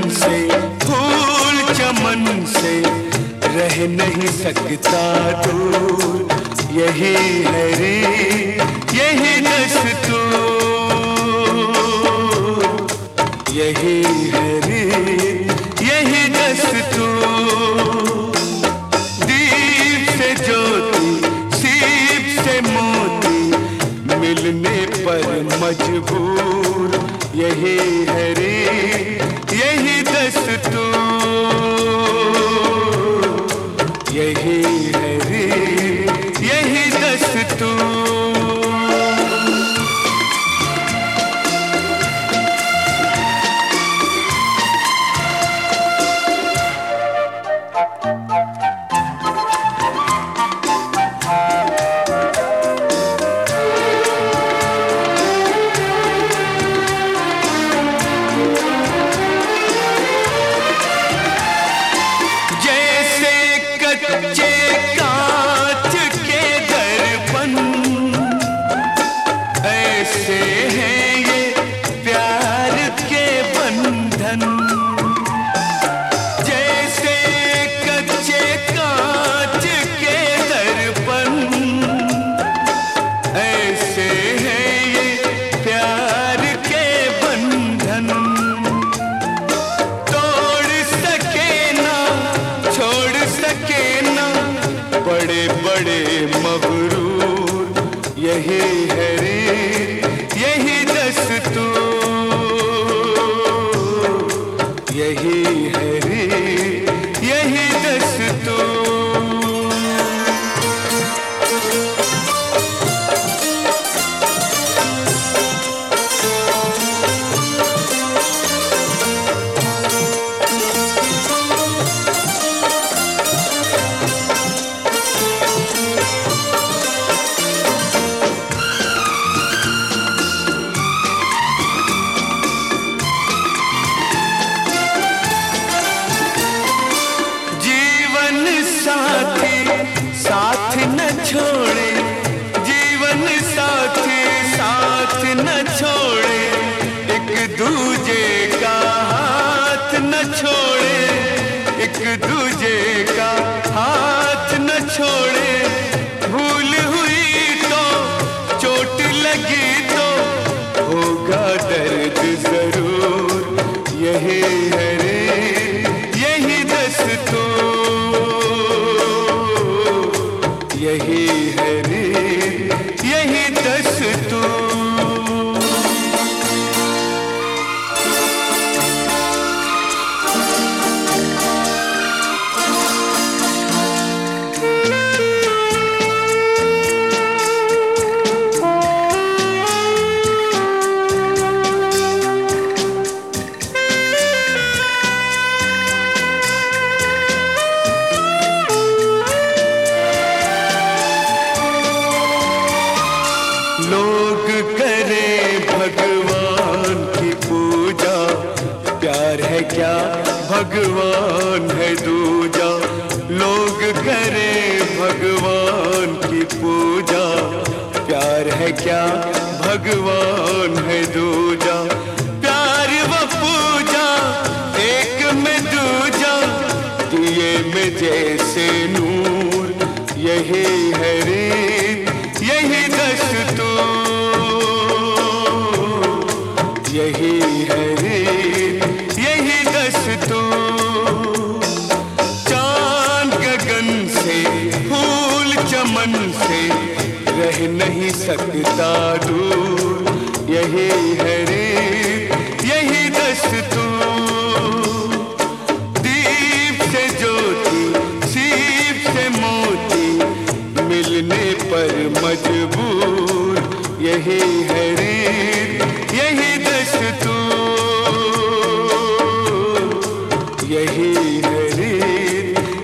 से फूल चमन से रह नहीं सकता दूर, यही है रे यही दस्तूर, यही है रे यही दस्तूर। दीप से ज्योति सीप से मोती मिलने पर मजबूर, यही है रे यही दस्तूर, यही है रे यही दस्तूर। कच्चे कांच के दर्पण ऐसे हैं ये प्यार के बंधन, जैसे कच्चे कांच के दर्पण ऐसे हैं ये प्यार के बंधन। तोड़ सके ना छोड़ सके ना बड़े बड़े मगरूर, यही है रे यही दस्तूर, यही है रे यही दस्तूर। साथ न छोड़े जीवन साथी साथ न छोड़े, एक दूजे का हाथ न छोड़े, एक दूजे का हाथ न छोड़े। भूल हुई तो चोट लगी तो होगा दर्द जरूर, यही है रे यही दस्तूर, यही है रे यही दस्तूर। लोग करें भगवान की पूजा, प्यार है क्या भगवान है दूजा। लोग करें भगवान की पूजा, प्यार है क्या भगवान है दूजा। प्यार व पूजा एक में दूजा, दिए में जैसे नूर, यही है रे यही दस्तूर, यही है रे यही दस्तूर। चांद गगन से फूल चमन से रह नहीं सकता दूर, यही है रे यही दस्तूर। दीप से ज्योति सीप से मोती मिलने पर मजबूर, यही है रे यही दस्तूर, यही है रे